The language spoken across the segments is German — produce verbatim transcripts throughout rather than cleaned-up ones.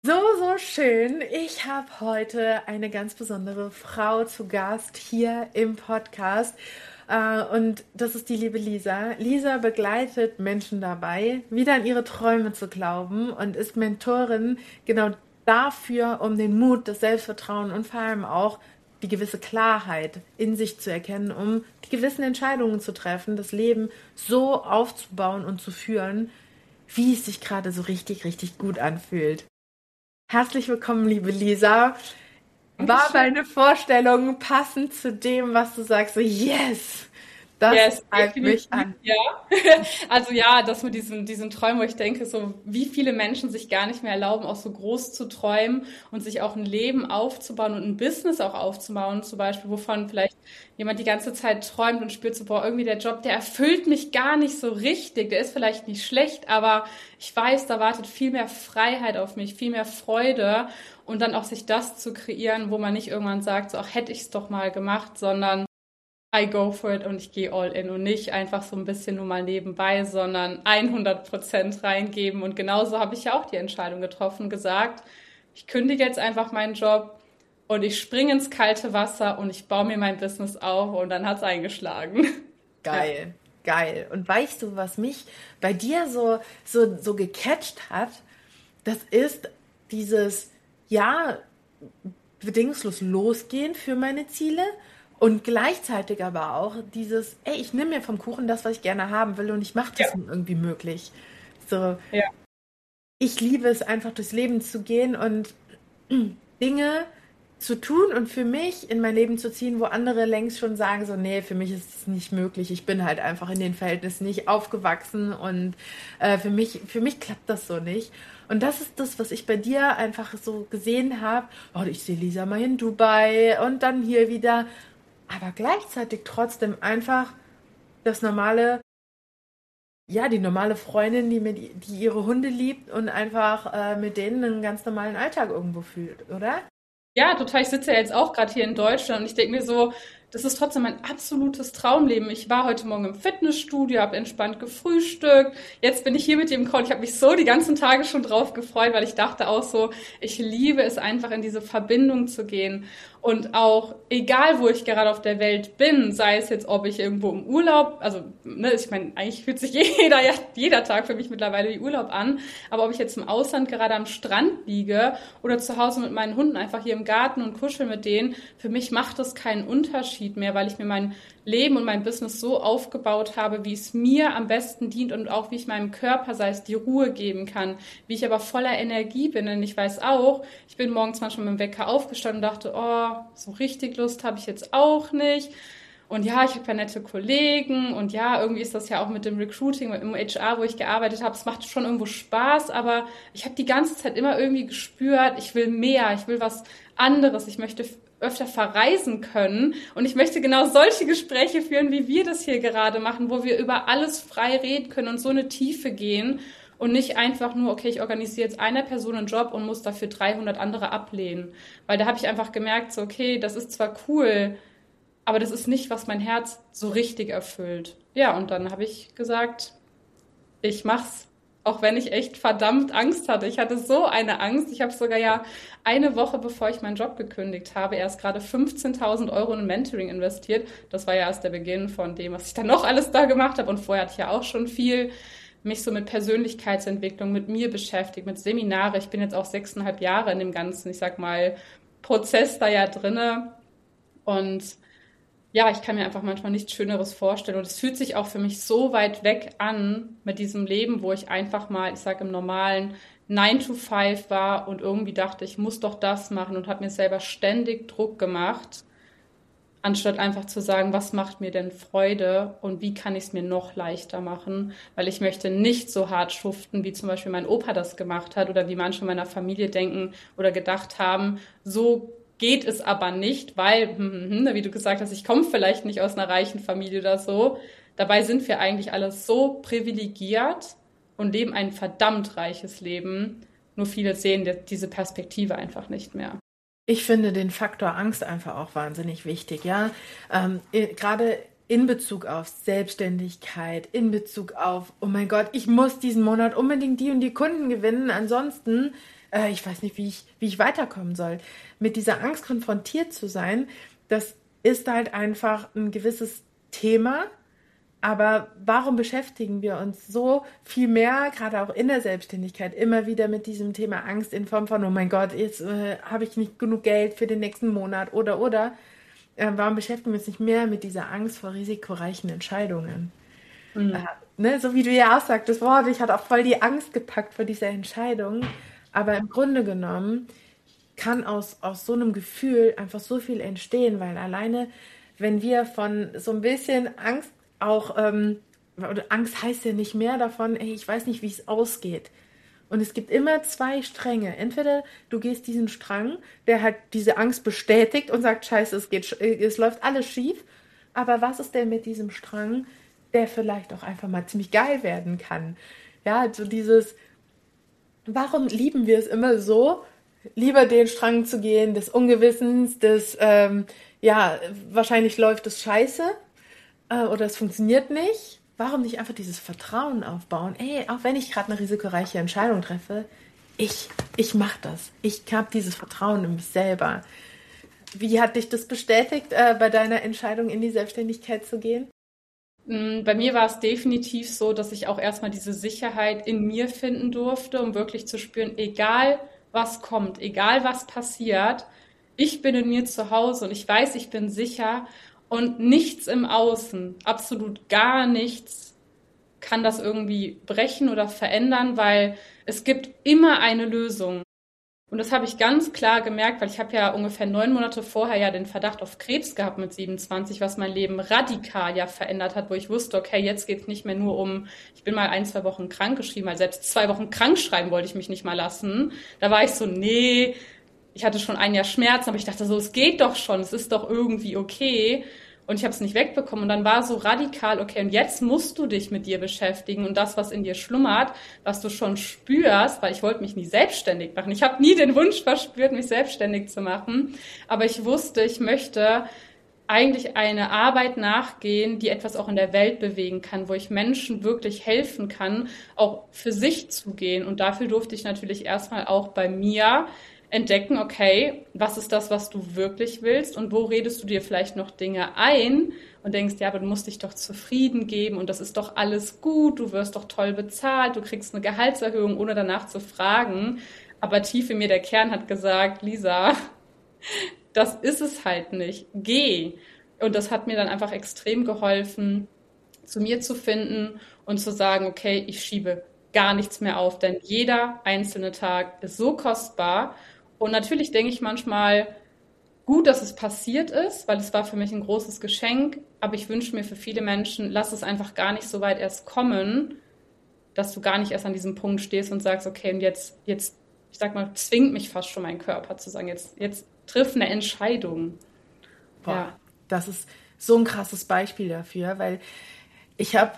So, so schön. Ich habe heute eine ganz besondere Frau zu Gast hier im Podcast. Äh, Und das ist die liebe Lisa. Lisa begleitet Menschen dabei, wieder an ihre Träume zu glauben und ist Mentorin genau dafür, um den Mut, das Selbstvertrauen und vor allem auch die gewisse Klarheit in sich zu erkennen, um die gewissen Entscheidungen zu treffen, das Leben so aufzubauen und zu führen, wie es sich gerade so richtig, richtig gut anfühlt. Herzlich willkommen, liebe Lisa. War Dankeschön. meine Vorstellung passend zu dem, was du sagst? So, yes, das Yes, treibt mich definitiv, an. ja. Also ja, das mit diesen, diesen Träumen, wo ich denke, so wie viele Menschen sich gar nicht mehr erlauben, auch so groß zu träumen und sich auch ein Leben aufzubauen und ein Business auch aufzubauen, zum Beispiel, wovon vielleicht jemand die ganze Zeit träumt und spürt so, boah, irgendwie der Job, der erfüllt mich gar nicht so richtig, der ist vielleicht nicht schlecht, aber ich weiß, da wartet viel mehr Freiheit auf mich, viel mehr Freude und dann auch sich das zu kreieren, wo man nicht irgendwann sagt, so, ach, hätte ich es doch mal gemacht, sondern I go for it und ich gehe all in und nicht einfach so ein bisschen nur mal nebenbei, sondern hundert Prozent reingeben. Und genauso habe ich ja auch die Entscheidung getroffen, gesagt, ich kündige jetzt einfach meinen Job und ich springe ins kalte Wasser und ich baue mir mein Business auf und dann hat's eingeschlagen. Ja. Geil, geil. Und weißt du, was mich bei dir so, so, so gecatcht hat? Das ist dieses, ja, bedingungslos losgehen für meine Ziele und gleichzeitig aber auch dieses, ey, ich nehme mir vom Kuchen das, was ich gerne haben will und ich mache das Ja. nun irgendwie möglich. So, Ja. ich liebe es einfach durchs Leben zu gehen und Dinge zu tun und für mich in mein Leben zu ziehen, wo andere längst schon sagen, so, nee, für mich ist es nicht möglich. Ich bin halt einfach in den Verhältnissen nicht aufgewachsen und äh, für mich, für mich klappt das so nicht. Und das ist das, was ich bei dir einfach so gesehen habe. Oh, ich sehe Lisa mal in Dubai und dann hier wieder. Aber gleichzeitig trotzdem einfach das normale, ja, die normale Freundin, die, mit, die ihre Hunde liebt und einfach äh, mit denen einen ganz normalen Alltag irgendwo fühlt, oder? Ja, total. Ich sitze ja jetzt auch gerade hier in Deutschland und ich denke mir so, das ist trotzdem mein absolutes Traumleben. Ich war heute Morgen im Fitnessstudio, habe entspannt gefrühstückt. Jetzt bin ich hier mit dem Call. Ich habe mich so die ganzen Tage schon drauf gefreut, weil ich dachte auch so, ich liebe es einfach in diese Verbindung zu gehen. Und auch egal, wo ich gerade auf der Welt bin, sei es jetzt, ob ich irgendwo im Urlaub, also ne, ich meine, eigentlich fühlt sich jeder, ja, jeder Tag für mich mittlerweile wie Urlaub an, aber ob ich jetzt im Ausland gerade am Strand liege oder zu Hause mit meinen Hunden einfach hier im Garten und kuschel mit denen, für mich macht das keinen Unterschied mehr, weil ich mir mein Leben und mein Business so aufgebaut habe, wie es mir am besten dient und auch wie ich meinem Körper, sei es die Ruhe geben kann, wie ich aber voller Energie bin. Denn ich weiß auch, ich bin morgens manchmal mit dem Wecker aufgestanden und dachte, oh, so richtig Lust habe ich jetzt auch nicht. Und ja, ich habe ja nette Kollegen und ja, irgendwie ist das ja auch mit dem Recruiting, im H R, wo ich gearbeitet habe, es macht schon irgendwo Spaß, aber ich habe die ganze Zeit immer irgendwie gespürt, ich will mehr, ich will was anderes, ich möchte öfter verreisen können und ich möchte genau solche Gespräche führen, wie wir das hier gerade machen, wo wir über alles frei reden können und so eine Tiefe gehen und nicht einfach nur, okay, ich organisiere jetzt einer Person einen Job und muss dafür dreihundert andere ablehnen, weil da habe ich einfach gemerkt, so okay, das ist zwar cool, aber das ist nicht, was mein Herz so richtig erfüllt. Ja, und dann habe ich gesagt, ich mach's. Auch wenn ich echt verdammt Angst hatte. Ich hatte so eine Angst. Ich habe sogar ja eine Woche, bevor ich meinen Job gekündigt habe, erst gerade fünfzehntausend Euro in Mentoring investiert. Das war ja erst der Beginn von dem, was ich dann noch alles da gemacht habe. Und vorher hatte ich ja auch schon viel mich so mit Persönlichkeitsentwicklung, mit mir beschäftigt, mit Seminare. Ich bin jetzt auch sechseinhalb Jahre in dem ganzen, ich sag mal, Prozess da ja drinne. Und ja, ich kann mir einfach manchmal nichts Schöneres vorstellen. Und es fühlt sich auch für mich so weit weg an mit diesem Leben, wo ich einfach mal, ich sage im normalen nine to five war und irgendwie dachte, ich muss doch das machen und habe mir selber ständig Druck gemacht, anstatt einfach zu sagen, was macht mir denn Freude und wie kann ich es mir noch leichter machen, weil ich möchte nicht so hart schuften, wie zum Beispiel mein Opa das gemacht hat oder wie manche meiner Familie denken oder gedacht haben, so geht es aber nicht, weil, hm, hm, hm, wie du gesagt hast, ich komme vielleicht nicht aus einer reichen Familie oder so. Dabei sind wir eigentlich alle so privilegiert und leben ein verdammt reiches Leben. Nur viele sehen diese Perspektive einfach nicht mehr. Ich finde den Faktor Angst einfach auch wahnsinnig wichtig, ja. Ähm, i- gerade in Bezug auf Selbstständigkeit, in Bezug auf, oh mein Gott, ich muss diesen Monat unbedingt die und die Kunden gewinnen, ansonsten äh, ich weiß nicht, wie ich, wie ich weiterkommen soll. Mit dieser Angst konfrontiert zu sein, das ist halt einfach ein gewisses Thema. Aber warum beschäftigen wir uns so viel mehr, gerade auch in der Selbstständigkeit, immer wieder mit diesem Thema Angst in Form von, oh mein Gott, jetzt äh, habe ich nicht genug Geld für den nächsten Monat oder, oder. Äh, warum beschäftigen wir uns nicht mehr mit dieser Angst vor risikoreichen Entscheidungen? Mhm. Äh, ne, so wie du ja auch sagtest, boah, ich hatte auch voll die Angst gepackt vor dieser Entscheidung. Aber im Grunde genommen kann aus, aus so einem Gefühl einfach so viel entstehen, weil alleine, wenn wir von so ein bisschen Angst auch, ähm, oder Angst heißt ja nicht mehr davon, ey, ich weiß nicht, wie es ausgeht. Und es gibt immer zwei Stränge. Entweder du gehst diesen Strang, der halt diese Angst bestätigt und sagt, scheiße, es geht, es läuft alles schief. Aber was ist denn mit diesem Strang, der vielleicht auch einfach mal ziemlich geil werden kann? Ja, so dieses, warum lieben wir es immer so, lieber den Strang zu gehen des Ungewissens, des, ähm, ja, wahrscheinlich läuft es scheiße, oder es funktioniert nicht, warum nicht einfach dieses Vertrauen aufbauen? Ey, auch wenn ich gerade eine risikoreiche Entscheidung treffe, ich, ich mache das. Ich habe dieses Vertrauen in mich selber. Wie hat dich das bestätigt, äh, bei deiner Entscheidung in die Selbstständigkeit zu gehen? Bei mir war es definitiv so, dass ich auch erstmal diese Sicherheit in mir finden durfte, um wirklich zu spüren, egal was kommt, egal was passiert, ich bin in mir zu Hause und ich weiß, ich bin sicher. Und nichts im Außen, absolut gar nichts, kann das irgendwie brechen oder verändern, weil es gibt immer eine Lösung. Und das habe ich ganz klar gemerkt, weil ich habe ja ungefähr neun Monate vorher ja den Verdacht auf Krebs gehabt mit siebenundzwanzig, was mein Leben radikal ja verändert hat, wo ich wusste, okay, jetzt geht es nicht mehr nur um, ich bin mal ein, zwei Wochen krank geschrieben, weil selbst zwei Wochen krank schreiben wollte ich mich nicht mal lassen. Da war ich so, nee, ich hatte schon ein Jahr Schmerz, aber ich dachte so, es geht doch schon, es ist doch irgendwie okay. Und ich habe es nicht wegbekommen. Und dann war so radikal, okay, und jetzt musst du dich mit dir beschäftigen und das, was in dir schlummert, was du schon spürst, weil ich wollte mich nie selbstständig machen. Ich habe nie den Wunsch verspürt, mich selbstständig zu machen. Aber ich wusste, ich möchte eigentlich eine Arbeit nachgehen, die etwas auch in der Welt bewegen kann, wo ich Menschen wirklich helfen kann, auch für sich zu gehen. Und dafür durfte ich natürlich erstmal auch bei mir entdecken, okay, was ist das, was du wirklich willst und wo redest du dir vielleicht noch Dinge ein und denkst, ja, aber du musst dich doch zufrieden geben und das ist doch alles gut, du wirst doch toll bezahlt, du kriegst eine Gehaltserhöhung, ohne danach zu fragen. Aber tief in mir der Kern hat gesagt, Lisa, das ist es halt nicht, geh. Und das hat mir dann einfach extrem geholfen, zu mir zu finden und zu sagen, okay, ich schiebe gar nichts mehr auf, denn jeder einzelne Tag ist so kostbar. Und natürlich denke ich manchmal, gut, dass es passiert ist, weil es war für mich ein großes Geschenk, aber ich wünsche mir für viele Menschen, lass es einfach gar nicht so weit erst kommen, dass du gar nicht erst an diesem Punkt stehst und sagst, okay, und jetzt, jetzt, ich sag mal, zwingt mich fast schon mein Körper zu sagen, jetzt, jetzt triff eine Entscheidung. Boah, ja. Das ist so ein krasses Beispiel dafür, weil ich habe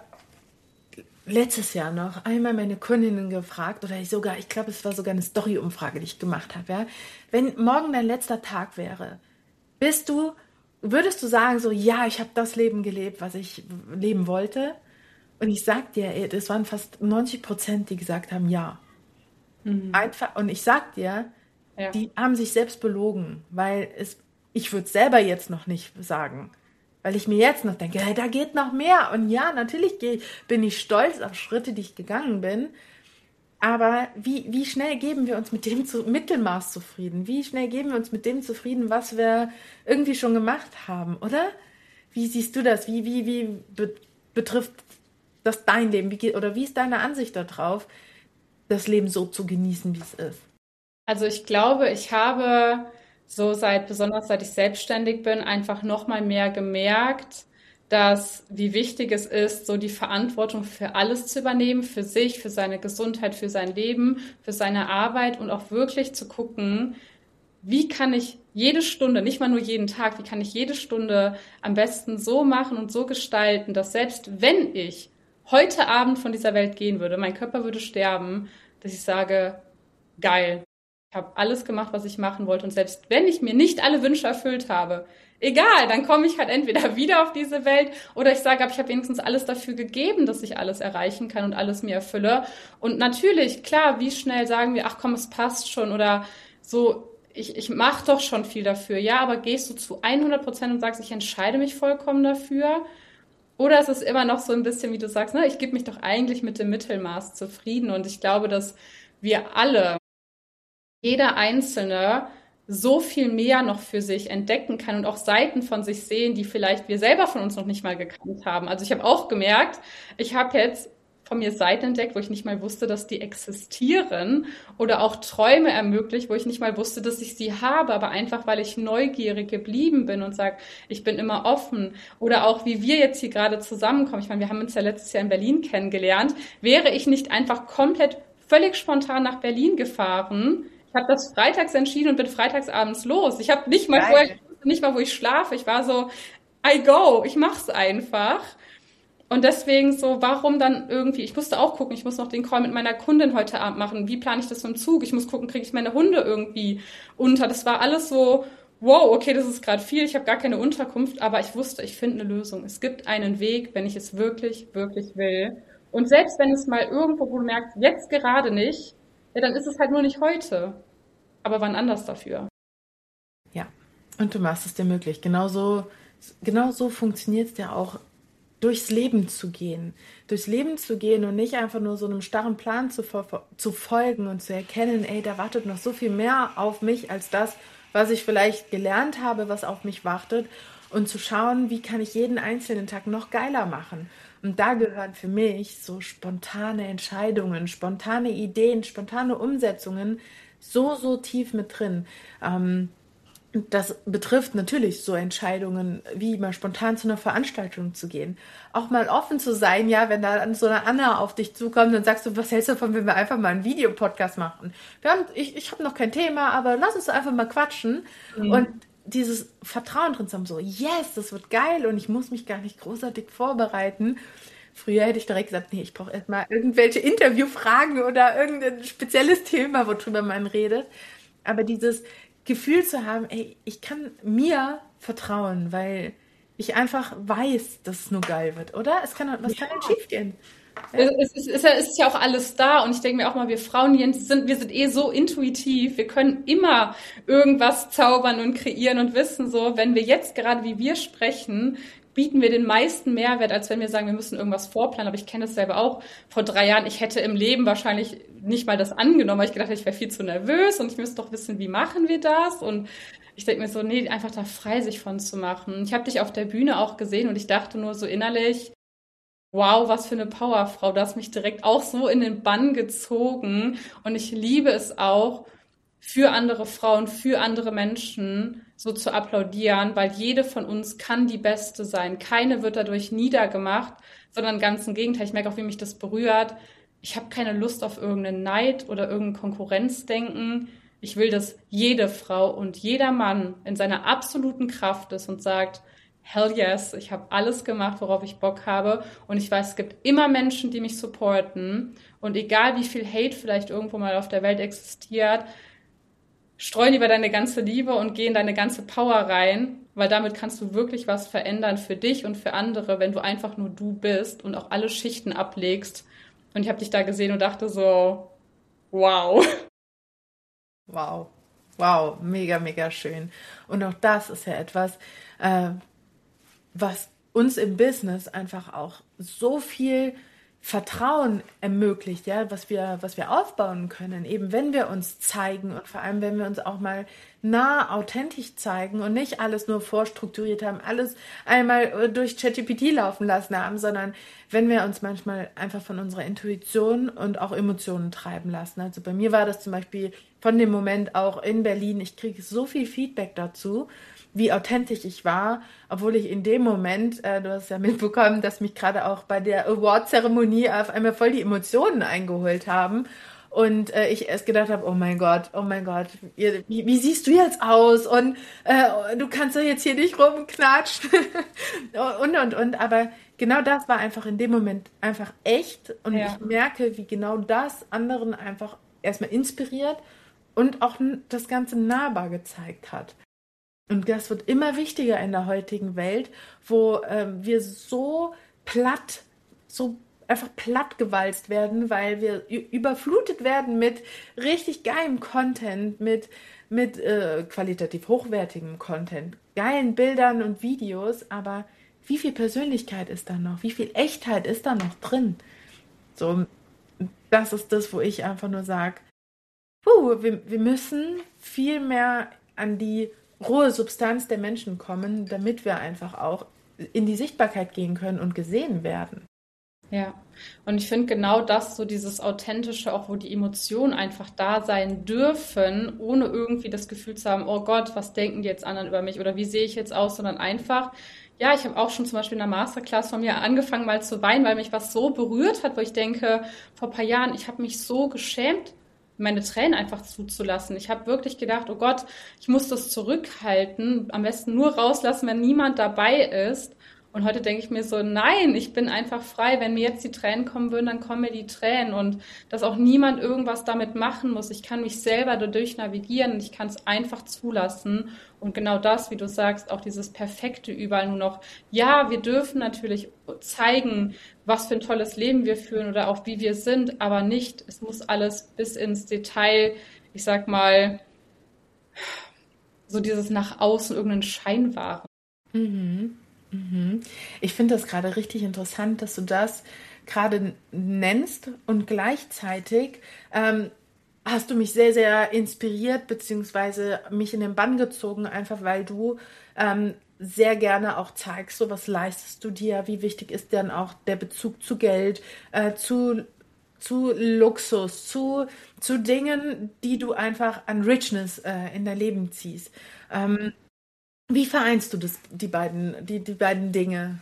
letztes Jahr noch einmal meine Kundinnen gefragt, oder ich sogar, ich glaube, es war sogar eine Story-Umfrage, die ich gemacht habe, ja. Wenn morgen dein letzter Tag wäre, bist du, würdest du sagen so, ja, ich habe das Leben gelebt, was ich leben wollte? Und ich sag dir, ey, das waren fast neunzig Prozent, die gesagt haben, ja. Mhm. Einfach, und ich sag dir, ja. Die haben sich selbst belogen, weil es, ich würde es selber jetzt noch nicht sagen. Weil ich mir jetzt noch denke, hey, da geht noch mehr. Und ja, natürlich geh, bin ich stolz auf Schritte, die ich gegangen bin. Aber wie, wie schnell geben wir uns mit dem zu, Mittelmaß zufrieden? Wie schnell geben wir uns mit dem zufrieden, was wir irgendwie schon gemacht haben, oder? Wie siehst du das? Wie, wie, wie be, betrifft das dein Leben? Wie, oder wie ist deine Ansicht darauf, das Leben so zu genießen, wie es ist? Also ich glaube, ich habe so seit, besonders seit ich selbstständig bin, einfach noch mal mehr gemerkt, dass wie wichtig es ist, so die Verantwortung für alles zu übernehmen, für sich, für seine Gesundheit, für sein Leben, für seine Arbeit und auch wirklich zu gucken, wie kann ich jede Stunde, nicht mal nur jeden Tag, wie kann ich jede Stunde am besten so machen und so gestalten, dass selbst wenn ich heute Abend von dieser Welt gehen würde, mein Körper würde sterben, dass ich sage, geil. Ich habe alles gemacht, was ich machen wollte. Und selbst wenn ich mir nicht alle Wünsche erfüllt habe, egal, dann komme ich halt entweder wieder auf diese Welt oder ich sage, ich habe wenigstens alles dafür gegeben, dass ich alles erreichen kann und alles mir erfülle. Und natürlich, klar, wie schnell sagen wir, ach komm, es passt schon oder so, ich, ich mache doch schon viel dafür. Ja, aber gehst du zu hundert Prozent und sagst, ich entscheide mich vollkommen dafür? Oder ist es immer noch so ein bisschen, wie du sagst, ne, ich gebe mich doch eigentlich mit dem Mittelmaß zufrieden. Und ich glaube, dass wir alle, jeder Einzelne, so viel mehr noch für sich entdecken kann und auch Seiten von sich sehen, die vielleicht wir selber von uns noch nicht mal gekannt haben. Also ich habe auch gemerkt, ich habe jetzt von mir Seiten entdeckt, wo ich nicht mal wusste, dass die existieren oder auch Träume ermöglicht, wo ich nicht mal wusste, dass ich sie habe, aber einfach, weil ich neugierig geblieben bin und sage, ich bin immer offen. Oder auch, wie wir jetzt hier gerade zusammenkommen. Ich meine, wir haben uns ja letztes Jahr in Berlin kennengelernt. Wäre ich nicht einfach komplett völlig spontan nach Berlin gefahren, ich habe das freitags entschieden und bin freitagsabends los. Ich habe nicht mal Geil. vorher, ich wusste nicht mal, wo ich schlafe. Ich war so, I go, ich mach's einfach. Und deswegen so, warum dann irgendwie, ich musste auch gucken, ich muss noch den Call mit meiner Kundin heute Abend machen. Wie plane ich das im Zug? Ich muss gucken, kriege ich meine Hunde irgendwie unter? Das war alles so, wow, okay, das ist gerade viel, ich habe gar keine Unterkunft, aber ich wusste, ich finde eine Lösung. Es gibt einen Weg, wenn ich es wirklich, wirklich will. Und selbst wenn es mal irgendwo, wo du merkst, jetzt gerade nicht, ja, dann ist es halt nur nicht heute. Aber wann anders dafür? Ja, und du machst es dir möglich. Genauso, genau so funktioniert es ja auch, durchs Leben zu gehen. Durchs Leben zu gehen und nicht einfach nur so einem starren Plan zu, zu folgen und zu erkennen, ey, da wartet noch so viel mehr auf mich als das, was ich vielleicht gelernt habe, was auf mich wartet. Und zu schauen, wie kann ich jeden einzelnen Tag noch geiler machen. Und da gehören für mich so spontane Entscheidungen, spontane Ideen, spontane Umsetzungen so, so tief mit drin. Ähm, das betrifft natürlich so Entscheidungen, wie mal spontan zu einer Veranstaltung zu gehen. Auch mal offen zu sein, ja, wenn da so eine Anna auf dich zukommt, dann sagst du, was hältst du davon, wenn wir einfach mal einen Videopodcast machen? Wir haben, ich ich habe noch kein Thema, aber lass uns einfach mal quatschen. Mhm. Und dieses Vertrauen drin zu haben, so, yes, das wird geil und ich muss mich gar nicht großartig vorbereiten. Früher hätte ich direkt gesagt, nee, ich brauche erstmal irgendwelche Interviewfragen oder irgendein spezielles Thema, worüber man redet. Aber dieses Gefühl zu haben, ey, ich kann mir vertrauen, weil ich einfach weiß, dass es nur geil wird, oder? Es kann, was kann denn schief gehen? Ja. Es, ist, es ist ja auch alles da und ich denke mir auch mal, wir Frauen hier sind, wir sind eh so intuitiv, wir können immer irgendwas zaubern und kreieren und wissen so, wenn wir jetzt gerade wie wir sprechen, bieten wir den meisten Mehrwert, als wenn wir sagen, wir müssen irgendwas vorplanen. Aber ich kenne das selber auch. Vor drei Jahren, ich hätte im Leben wahrscheinlich nicht mal das angenommen, weil ich gedacht, ich wäre viel zu nervös und ich müsste doch wissen, wie machen wir das? Und ich denke mir so, nee, einfach da frei sich von zu machen. Ich habe dich auf der Bühne auch gesehen und ich dachte nur so innerlich, wow, was für eine Powerfrau. Du hast mich direkt auch so in den Bann gezogen. Und ich liebe es auch, für andere Frauen, für andere Menschen so zu applaudieren, weil jede von uns kann die Beste sein. Keine wird dadurch niedergemacht, sondern ganz im Gegenteil. Ich merke auch, wie mich das berührt. Ich habe keine Lust auf irgendeinen Neid oder irgendein Konkurrenzdenken. Ich will, dass jede Frau und jeder Mann in seiner absoluten Kraft ist und sagt, hell yes, ich habe alles gemacht, worauf ich Bock habe. Und ich weiß, es gibt immer Menschen, die mich supporten. Und egal, wie viel Hate vielleicht irgendwo mal auf der Welt existiert, streu lieber deine ganze Liebe und geh in deine ganze Power rein, weil damit kannst du wirklich was verändern für dich und für andere, wenn du einfach nur du bist und auch alle Schichten ablegst. Und ich habe dich da gesehen und dachte so, wow. Wow, wow, mega, mega schön. Und auch das ist ja etwas, äh, was uns im Business einfach auch so viel Vertrauen ermöglicht, ja, was wir, was wir aufbauen können, eben wenn wir uns zeigen und vor allem, wenn wir uns auch mal nah authentisch zeigen und nicht alles nur vorstrukturiert haben, alles einmal durch ChatGPT laufen lassen haben, sondern wenn wir uns manchmal einfach von unserer Intuition und auch Emotionen treiben lassen. Also bei mir war das zum Beispiel von dem Moment auch in Berlin, ich kriege so viel Feedback dazu, wie authentisch ich war, obwohl ich in dem Moment, äh, du hast ja mitbekommen, dass mich gerade auch bei der Award-Zeremonie auf einmal voll die Emotionen eingeholt haben und äh, ich erst gedacht habe, oh mein Gott, oh mein Gott, wie, wie siehst du jetzt aus und äh, du kannst doch jetzt hier nicht rumknatschen und, und, und, aber genau das war einfach in dem Moment einfach echt und ja. Ich merke, wie genau das anderen einfach erstmal inspiriert und auch das Ganze nahbar gezeigt hat. Und das wird immer wichtiger in der heutigen Welt, wo äh, wir so platt, so einfach plattgewalzt werden, weil wir überflutet werden mit richtig geilem Content, mit, mit äh, qualitativ hochwertigem Content, geilen Bildern und Videos, aber wie viel Persönlichkeit ist da noch? Wie viel Echtheit ist da noch drin? So, das ist das, wo ich einfach nur sage, uh, wir, wir müssen viel mehr an die rohe Substanz der Menschen kommen, damit wir einfach auch in die Sichtbarkeit gehen können und gesehen werden. Ja, und ich finde genau das, so dieses Authentische, auch wo die Emotionen einfach da sein dürfen, ohne irgendwie das Gefühl zu haben, oh Gott, was denken die jetzt anderen über mich oder wie sehe ich jetzt aus, sondern einfach, ja, ich habe auch schon zum Beispiel in einer Masterclass von mir angefangen mal zu weinen, weil mich was so berührt hat, wo ich denke, vor ein paar Jahren, ich habe mich so geschämt, meine Tränen einfach zuzulassen. Ich habe wirklich gedacht, oh Gott, ich muss das zurückhalten, am besten nur rauslassen, wenn niemand dabei ist. Und heute denke ich mir so, nein, ich bin einfach frei. Wenn mir jetzt die Tränen kommen würden, dann kommen mir die Tränen. Und dass auch niemand irgendwas damit machen muss. Ich kann mich selber dadurch navigieren und ich kann es einfach zulassen. Und genau das, wie du sagst, auch dieses Perfekte überall nur noch. Ja, wir dürfen natürlich zeigen, was für ein tolles Leben wir führen oder auch wie wir sind, aber nicht, es muss alles bis ins Detail, ich sag mal, so dieses nach außen irgendeinen Schein wahren. Mhm. Mhm. Ich finde das gerade richtig interessant, dass du das gerade nennst und gleichzeitig ähm, hast du mich sehr, sehr inspiriert beziehungsweise mich in den Bann gezogen, einfach weil du ähm, sehr gerne auch zeigst, so was leistest du dir, wie wichtig ist denn auch der Bezug zu Geld, äh, zu, zu Luxus, zu, zu Dingen, die du einfach an Richness äh, in dein Leben ziehst. Ähm, Wie vereinst du das, die beiden, die, die beiden Dinge?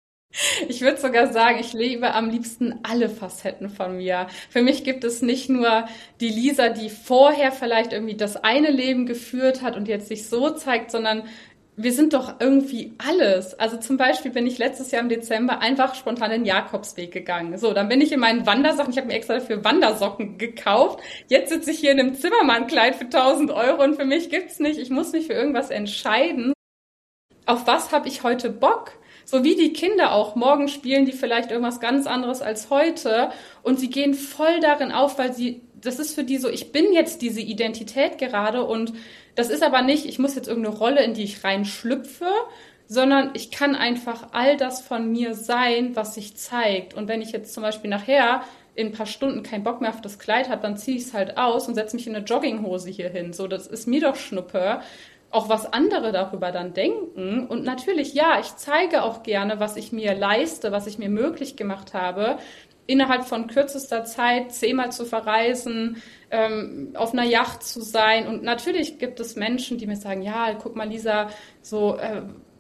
Ich würde sogar sagen, ich lebe am liebsten alle Facetten von mir. Für mich gibt es nicht nur die Lisa, die vorher vielleicht irgendwie das eine Leben geführt hat und jetzt sich so zeigt, sondern wir sind doch irgendwie alles. Also zum Beispiel bin ich letztes Jahr im Dezember einfach spontan den Jakobsweg gegangen. So, dann bin ich in meinen Wandersachen, ich habe mir extra dafür Wandersocken gekauft. Jetzt sitze ich hier in einem Zimmermannkleid für tausend Euro und für mich gibt's nicht, ich muss mich für irgendwas entscheiden. Auf was habe ich heute Bock? So wie die Kinder auch. Morgen spielen die vielleicht irgendwas ganz anderes als heute und sie gehen voll darin auf, weil sie, das ist für die so, ich bin jetzt diese Identität gerade und das ist aber nicht, ich muss jetzt irgendeine Rolle, in die ich reinschlüpfe, sondern ich kann einfach all das von mir sein, was sich zeigt. Und wenn ich jetzt zum Beispiel nachher in ein paar Stunden keinen Bock mehr auf das Kleid habe, dann ziehe ich es halt aus und setze mich in eine Jogginghose hier hin. So, das ist mir doch Schnuppe. Auch was andere darüber dann denken. Und natürlich, ja, ich zeige auch gerne, was ich mir leiste, was ich mir möglich gemacht habe, innerhalb von kürzester Zeit zehnmal zu verreisen, ähm, auf einer Yacht zu sein. Und natürlich gibt es Menschen, die mir sagen, ja, guck mal, Lisa, so, äh,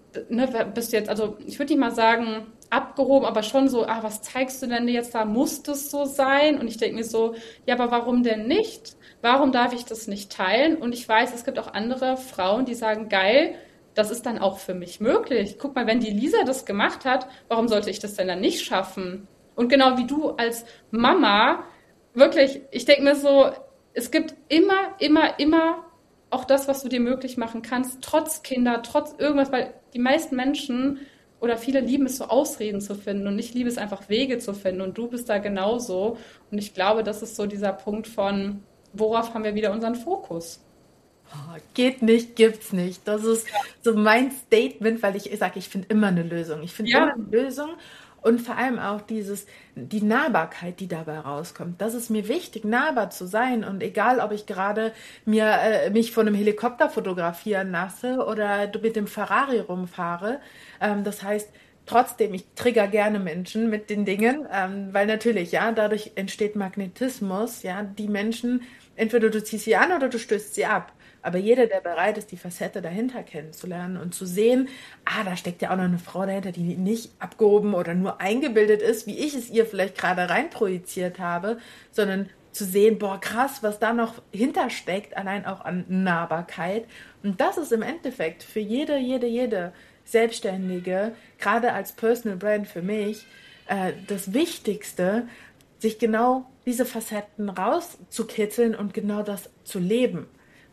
ne, bist du jetzt, also ich würde nicht mal sagen abgehoben, aber schon so, ah, was zeigst du denn jetzt da? Muss das so sein? Und ich denke mir so, ja, aber warum denn nicht? Warum darf ich das nicht teilen? Und ich weiß, es gibt auch andere Frauen, die sagen, geil, das ist dann auch für mich möglich. Guck mal, wenn die Lisa das gemacht hat, warum sollte ich das denn dann nicht schaffen? Und genau wie du als Mama, wirklich, ich denke mir so, es gibt immer, immer, immer auch das, was du dir möglich machen kannst, trotz Kinder, trotz irgendwas, weil die meisten Menschen oder viele lieben es, so Ausreden zu finden und ich liebe es einfach, Wege zu finden und du bist da genauso. Und ich glaube, das ist so dieser Punkt von, worauf haben wir wieder unseren Fokus? Oh, geht nicht, gibt's nicht. Das ist so mein Statement, weil ich sage, ich finde immer eine Lösung. Ich finde immer Ja, eine Lösung und vor allem auch dieses, die Nahbarkeit, die dabei rauskommt. Das ist mir wichtig, nahbar zu sein und egal, ob ich gerade mir äh, mich von einem Helikopter fotografieren lasse oder mit dem Ferrari rumfahre. Ähm, das heißt, trotzdem, ich trigger gerne Menschen mit den Dingen, ähm, weil natürlich, ja, dadurch entsteht Magnetismus, ja, die Menschen, entweder du ziehst sie an oder du stößt sie ab. Aber jeder, der bereit ist, die Facette dahinter kennenzulernen und zu sehen, ah, da steckt ja auch noch eine Frau dahinter, die nicht abgehoben oder nur eingebildet ist, wie ich es ihr vielleicht gerade reinprojiziert habe, sondern zu sehen, boah, krass, was da noch hintersteckt, allein auch an Nahbarkeit. Und das ist im Endeffekt für jede, jede, jede Selbstständige, gerade als Personal Brand für mich, äh, das Wichtigste, sich genau diese Facetten rauszukitzeln und genau das zu leben.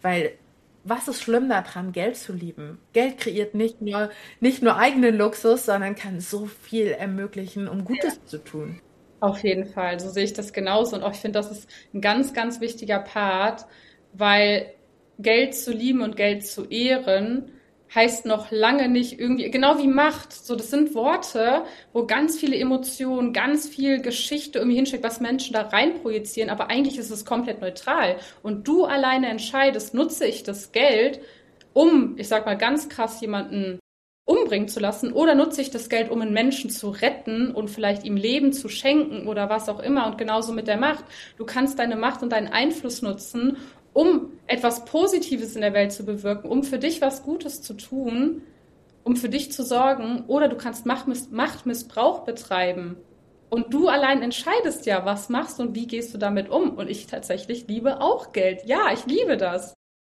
weil was ist schlimm daran, Geld zu lieben? Geld kreiert nicht nur, nicht nur eigenen Luxus, sondern kann so viel ermöglichen, um Gutes zu tun. Auf jeden Fall, so sehe ich das genauso. Und auch ich finde, das ist ein ganz, ganz wichtiger Part, weil Geld zu lieben und Geld zu ehren heißt noch lange nicht irgendwie, genau wie Macht. So, das sind Worte, wo ganz viele Emotionen, ganz viel Geschichte irgendwie hinsteckt, was Menschen da rein projizieren. Aber eigentlich ist es komplett neutral. Und du alleine entscheidest, nutze ich das Geld, um, ich sag mal ganz krass, jemanden umbringen zu lassen oder nutze ich das Geld, um einen Menschen zu retten und vielleicht ihm Leben zu schenken oder was auch immer und genauso mit der Macht. Du kannst deine Macht und deinen Einfluss nutzen, um etwas Positives in der Welt zu bewirken, um für dich was Gutes zu tun, um für dich zu sorgen oder du kannst Machtmiss- Machtmissbrauch betreiben. Und du allein entscheidest ja, was machst und wie gehst du damit um. Und ich tatsächlich liebe auch Geld. Ja, ich liebe das.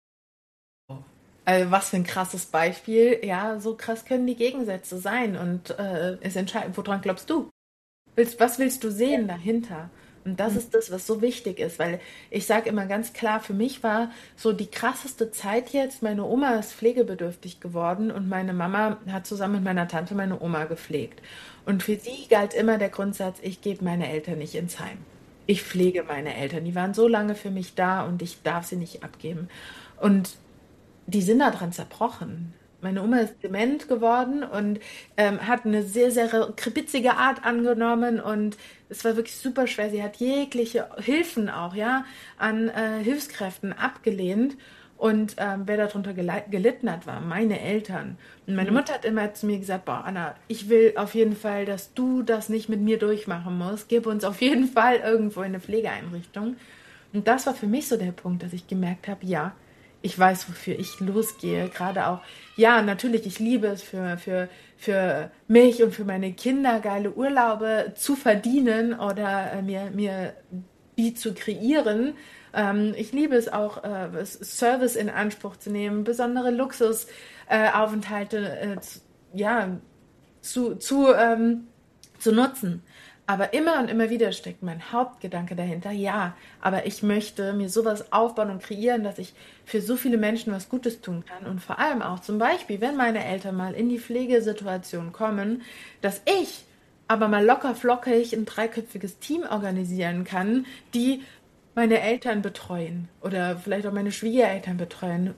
Also was für ein krasses Beispiel. Ja, so krass können die Gegensätze sein. Und äh, es entscheidet, woran glaubst du? Willst, was willst du sehen dahinter? Und das ist das, was so wichtig ist, weil ich sage immer ganz klar, für mich war so die krasseste Zeit jetzt, meine Oma ist pflegebedürftig geworden und meine Mama hat zusammen mit meiner Tante meine Oma gepflegt. Und für sie galt immer der Grundsatz, ich gebe meine Eltern nicht ins Heim. Ich pflege meine Eltern. Die waren so lange für mich da und ich darf sie nicht abgeben. Und die sind daran zerbrochen. Meine Oma ist dement geworden und ähm, hat eine sehr, sehr kribitzige Art angenommen und es war wirklich super schwer. Sie hat jegliche Hilfen auch, ja, an äh, Hilfskräften abgelehnt und ähm, wer darunter gele- gelitten hat, waren meine Eltern. Und meine Mutter hat immer zu mir gesagt, boah, Anna, ich will auf jeden Fall, dass du das nicht mit mir durchmachen musst. Gib uns auf jeden Fall irgendwo in eine Pflegeeinrichtung. Und das war für mich so der Punkt, dass ich gemerkt habe, ja, ich weiß, wofür ich losgehe. Gerade auch, ja, natürlich, ich liebe es für, für, für mich und für meine Kinder, geile Urlaube zu verdienen oder äh, mir, mir die zu kreieren. Ähm, ich liebe es auch, äh, Service in Anspruch zu nehmen, besondere Luxusaufenthalte äh, Aufenthalte, äh, zu, ja, zu, zu, ähm, zu nutzen. Aber immer und immer wieder steckt mein Hauptgedanke dahinter, ja, aber ich möchte mir sowas aufbauen und kreieren, dass ich für so viele Menschen was Gutes tun kann. Und vor allem auch zum Beispiel, wenn meine Eltern mal in die Pflegesituation kommen, dass ich aber mal locker flockig ein dreiköpfiges Team organisieren kann, die meine Eltern betreuen oder vielleicht auch meine Schwiegereltern betreuen,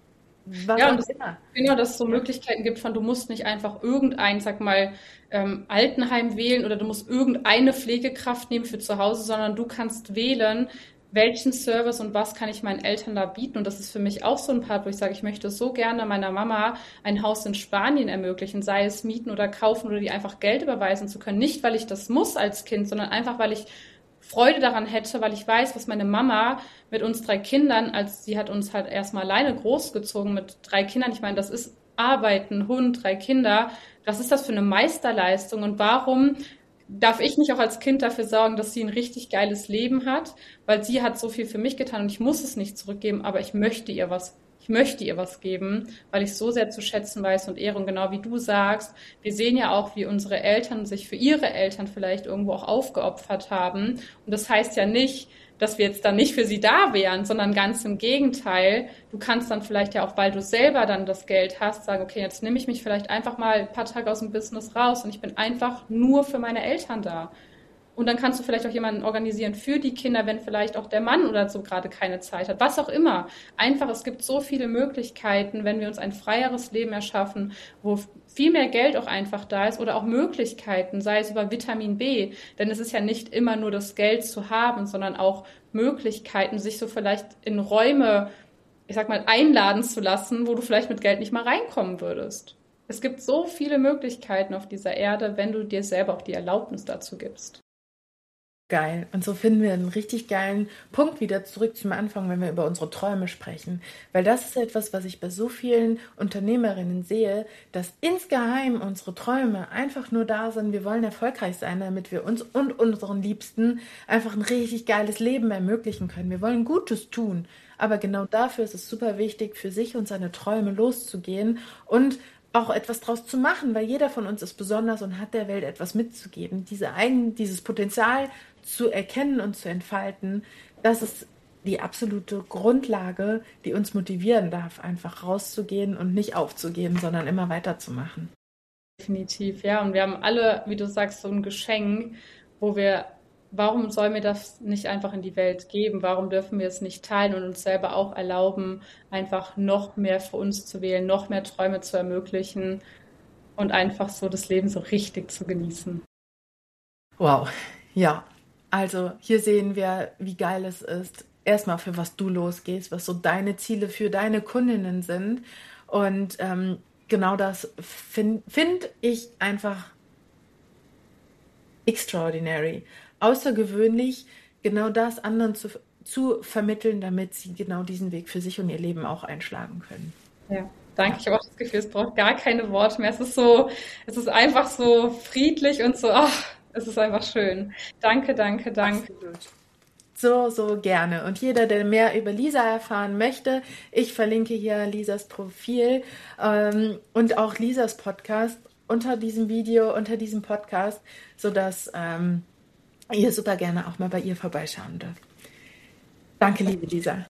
was Ja, und auch das, immer. genau, dass es so Ja. Möglichkeiten gibt von, du musst nicht einfach irgendein, sag mal, ähm, Altenheim wählen oder du musst irgendeine Pflegekraft nehmen für zu Hause, sondern du kannst wählen, welchen Service und was kann ich meinen Eltern da bieten. Und das ist für mich auch so ein Part, wo ich sage, ich möchte so gerne meiner Mama ein Haus in Spanien ermöglichen, sei es mieten oder kaufen oder die einfach Geld überweisen zu können. Nicht, weil ich das muss als Kind, sondern einfach, weil ich Freude daran hätte, weil ich weiß, was meine Mama mit uns drei Kindern, als sie hat uns halt erstmal alleine großgezogen mit drei Kindern. Ich meine, das ist Arbeiten, Hund, drei Kinder. Was ist das für eine Meisterleistung? Und warum darf ich nicht auch als Kind dafür sorgen, dass sie ein richtig geiles Leben hat? Weil sie hat so viel für mich getan und ich muss es nicht zurückgeben, aber ich möchte ihr was ich möchte ihr was geben, weil ich so sehr zu schätzen weiß und ehre. Und genau wie du sagst, wir sehen ja auch, wie unsere Eltern sich für ihre Eltern vielleicht irgendwo auch aufgeopfert haben. Und das heißt ja nicht, dass wir jetzt dann nicht für sie da wären, sondern ganz im Gegenteil. Du kannst dann vielleicht ja auch, weil du selber dann das Geld hast, sagen, okay, jetzt nehme ich mich vielleicht einfach mal ein paar Tage aus dem Business raus und ich bin einfach nur für meine Eltern da. Und dann kannst du vielleicht auch jemanden organisieren für die Kinder, wenn vielleicht auch der Mann oder so gerade keine Zeit hat. Was auch immer. Einfach, es gibt so viele Möglichkeiten, wenn wir uns ein freieres Leben erschaffen, wo viel mehr Geld auch einfach da ist oder auch Möglichkeiten, sei es über Vitamin B. Denn es ist ja nicht immer nur das Geld zu haben, sondern auch Möglichkeiten, sich so vielleicht in Räume, ich sag mal, einladen zu lassen, wo du vielleicht mit Geld nicht mal reinkommen würdest. Es gibt so viele Möglichkeiten auf dieser Erde, wenn du dir selber auch die Erlaubnis dazu gibst. Geil. Und so finden wir einen richtig geilen Punkt wieder zurück zum Anfang, wenn wir über unsere Träume sprechen. Weil das ist etwas, was ich bei so vielen Unternehmerinnen sehe, dass insgeheim unsere Träume einfach nur da sind. Wir wollen erfolgreich sein, damit wir uns und unseren Liebsten einfach ein richtig geiles Leben ermöglichen können. Wir wollen Gutes tun. Aber genau dafür ist es super wichtig, für sich und seine Träume loszugehen und auch etwas draus zu machen, weil jeder von uns ist besonders und hat der Welt etwas mitzugeben. Diese eigen, dieses Potenzial zu erkennen und zu entfalten, das ist die absolute Grundlage, die uns motivieren darf, einfach rauszugehen und nicht aufzugeben, sondern immer weiterzumachen. Definitiv, ja. Und wir haben alle, wie du sagst, so ein Geschenk, wo wir, warum soll mir das nicht einfach in die Welt geben? Warum dürfen wir es nicht teilen und uns selber auch erlauben, einfach noch mehr für uns zu wählen, noch mehr Träume zu ermöglichen und einfach so das Leben so richtig zu genießen? Wow, ja. Also hier sehen wir, wie geil es ist, erstmal für was du losgehst, was so deine Ziele für deine Kundinnen sind. Und ähm, genau das finde find ich einfach extraordinary, außergewöhnlich, genau das anderen zu, zu vermitteln, damit sie genau diesen Weg für sich und ihr Leben auch einschlagen können. Ja, danke. Ich habe auch das Gefühl, es braucht gar keine Worte mehr. Es ist so, es ist einfach so friedlich und so, ach, es ist einfach schön. Danke, danke, danke. Absolut. So, so gerne. Und jeder, der mehr über Lisa erfahren möchte, ich verlinke hier Lisas Profil ähm, und auch Lisas Podcast unter diesem Video, unter diesem Podcast, sodass ähm, ihr super gerne auch mal bei ihr vorbeischauen dürft. Danke, liebe Lisa.